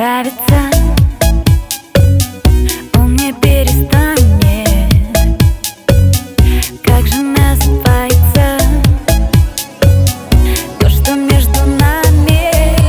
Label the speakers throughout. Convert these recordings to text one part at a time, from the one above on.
Speaker 1: нравится, он мне перестанет. Как же называется то, что между нами?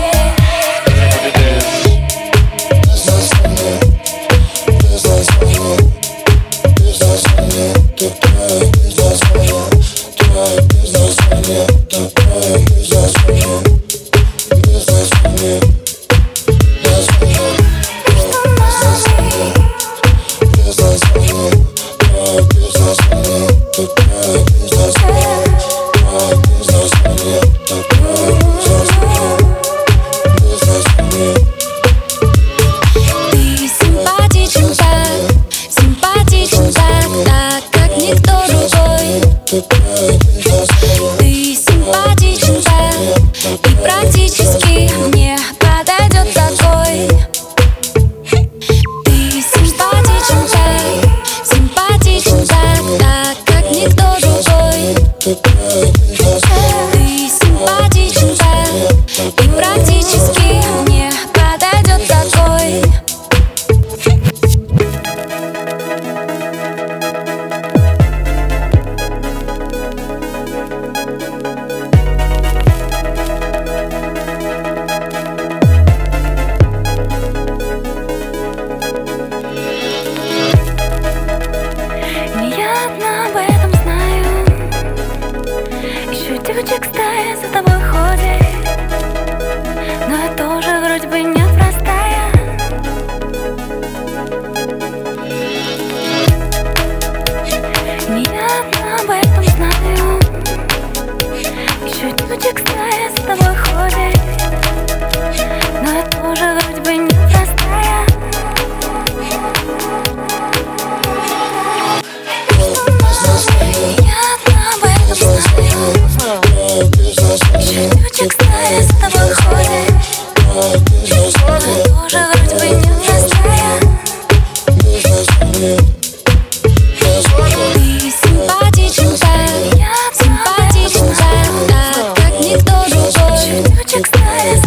Speaker 2: Ты симпатичен, да, и практически мне подойдет такой. Ты симпатичен, да, как никто другой. Ты симпатичен, да, и практически мне подойдет такой.
Speaker 1: Девочек стая за тобой ходит, но я тоже вроде бы непростая. Не я одна об этом знаю. Еще девочек стая за тобой ходит, но я тоже вроде бы непростая. Я одна об этом знаю. Еще девочек стая за тобой ходит, но тоже вроде бы непростая.
Speaker 2: Ты симпатичен, да, как никто другой.
Speaker 1: Еще девочек стая